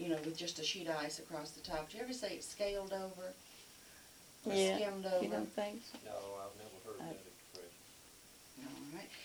with just a sheet of ice across the top. Did you ever say it's scaled over? Or Yeah. skimmed over? You don't think so? No, I've never heard that expression. All right.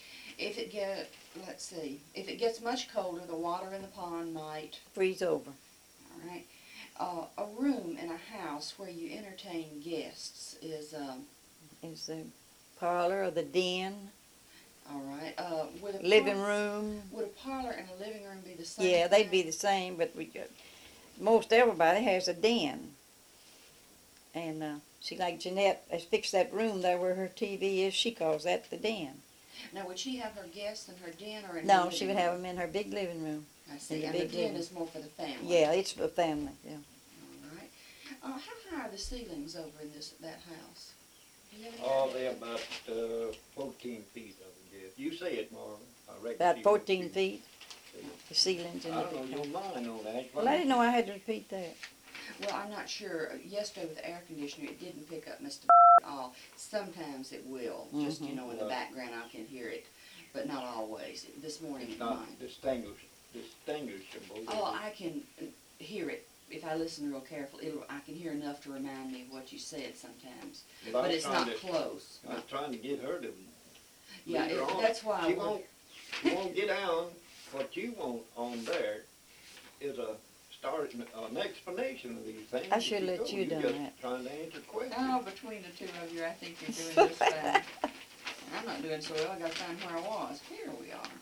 If it gets much colder, the water in the pond might. Freeze over. All right. A room in a house where you entertain guests is. It's the parlor or the den. All right. Would a Living room. Would a parlor and a living room be the same? Yeah, they'd be the same, but most everybody has a den. And see, like Jeanette has fixed that room there where her TV is. She calls that the den. Now, would she have her guests in her den or in her No, living she would room? have them in her big living room. I see. in the And the big den living. is more for the family. Yeah, it's for family. Yeah. All right. How high are the ceilings over in that house? Do you have any Oh, idea? they're about 14 feet, I would guess. You say it, Marvin. I reckon About she 14 would feet, the ceilings in I the don't know big your house. mind on that. Well, I didn't know I had to repeat that. Well, I'm not sure. Yesterday with the air conditioner, it didn't pick up Mr. at all. Sometimes it will. Just, in the Right. background I can hear it, but not always. This morning It's it not might. distinguishable. Oh, I can hear it. If I listen real carefully, I can hear enough to remind me of what you said sometimes. Well, I But was it's trying not close. I was trying to get her to Yeah, leave her on. that's why She won't get down. What you want on there is an explanation of these things. I should let don't. you You're done just that. trying to answer questions. Oh, between the two of you, I think you're doing just fine. I'm not doing so well. I gotta find where I was. Here we are.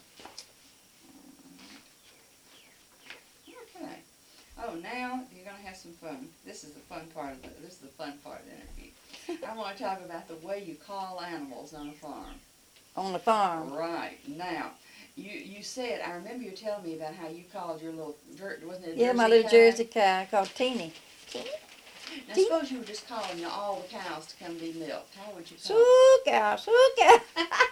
Okay. Oh, now you're gonna have some fun. This is the fun part of the interview. I want to talk about the way you call animals on a farm. On the farm. Right. Now, you said, I remember you telling me about how you called your little, wasn't it a Yeah, Jersey my little cow? Jersey cow called Teeny. Now, suppose you were just calling all the cows to come be milked. How would you call them? Soo-cow.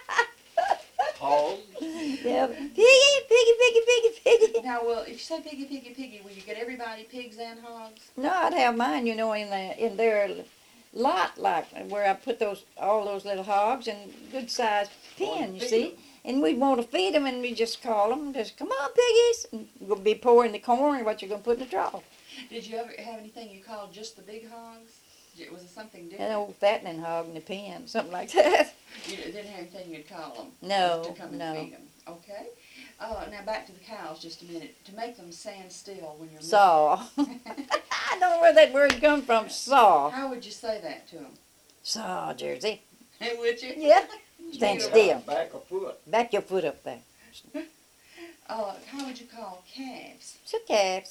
Hogs. Yeah, piggy. Now, well, if you say piggy, piggy, piggy, will you get everybody pigs and hogs? No, I'd have mine, in their lot, like where I put all those little hogs in good sized pen, you Feed see. 'em. And we'd want to feed them, and we just call them, come on, piggies, and we'll be pouring the corn, what you're gonna put in the trough. Did you ever have anything you called just the big hogs? Was it something An different? old fattening hog in the pen, something like that. You didn't have anything you'd call them? No, Just to come and no. feed them. Okay. Now back to the cows just a minute. To make them stand still when you're Saw. I don't know where that word come from. Saw. How would you say that to them? Saw, Jersey. Hey, would you? Yeah. Stand still. Back a foot. Back your foot up there. How would you call calves? So calf.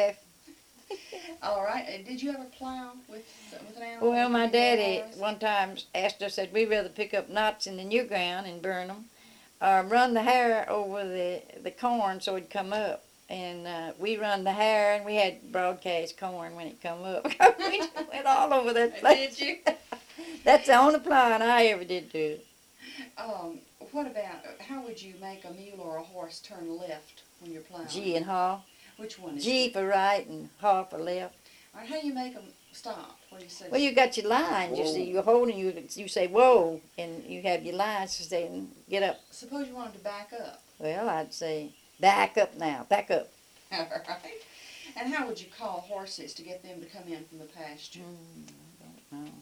All right. Did you ever plow with an animal? Well, my Did you have daddy ours? one time asked us, said we'd rather pick up knots in the new ground and burn them, or run the hair over the corn so it'd come up. And we run the hair, and we had broadcast corn when it come up. We just went all over that place. Did you? That's the only plowing I ever did do it. What about, how would you make a mule or a horse turn left when you're plowing? G and haw. Which one is G it? for right and haw for left. All right, how do you make them stop? What do you say? Well, you got your lines. You see, Whoa. you're holding. You say whoa, and you have your lines to say get up. Suppose you wanted to back up. Well, I'd say back up now. Back up. All right. And how would you call horses to get them to come in from the pasture? I don't know.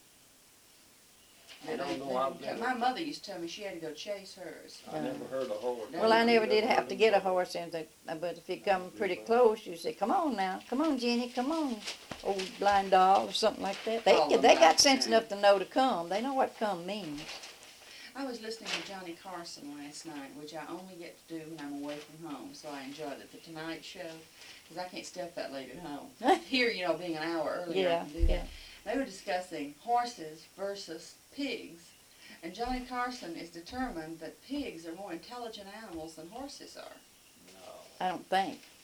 I don't know. I've never- My mother used to tell me she had to go chase hers. I never heard a horse. Well, I never did have to get a horse in that, but if you come pretty close, you say, "Come on now, come on, Jenny, come on, old blind doll," or something like that. Call them They by got sense name. enough to know to come. They know what come means. I was listening to Johnny Carson last night, which I only get to do when I'm away from home, so I enjoyed it. The Tonight Show, because I can't stay up that late at home. Here, being an hour earlier, I Yeah, can do that. yeah. They were discussing horses versus pigs, and Johnny Carson is determined that pigs are more intelligent animals than horses are. No. I don't think.